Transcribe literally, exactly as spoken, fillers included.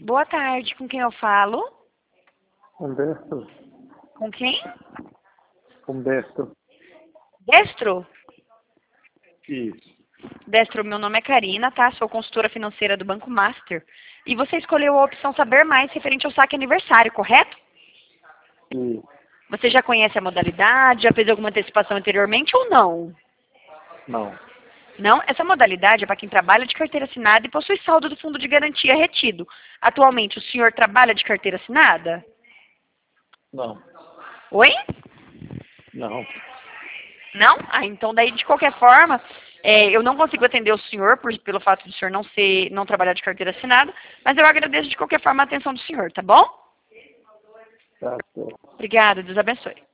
Boa tarde, com quem eu falo? Humberto. Com quem? Humberto. Destro? Isso. Destro, meu nome é Karina, tá? Sou consultora financeira do Banco Master. E você escolheu a opção Saber Mais referente ao saque aniversário, correto? Isso. Você já conhece a modalidade? Já fez alguma antecipação anteriormente ou não? Não. Não? Essa modalidade é para quem trabalha de carteira assinada e possui saldo do fundo de garantia retido. Atualmente, o senhor trabalha de carteira assinada? Não. Oi? Não. Não? Ah, então daí, de qualquer forma, é, eu não consigo atender o senhor por, pelo fato do senhor não ser, não trabalhar de carteira assinada, mas eu agradeço de qualquer forma a atenção do senhor, tá bom? Tá certo. Obrigada, Deus abençoe.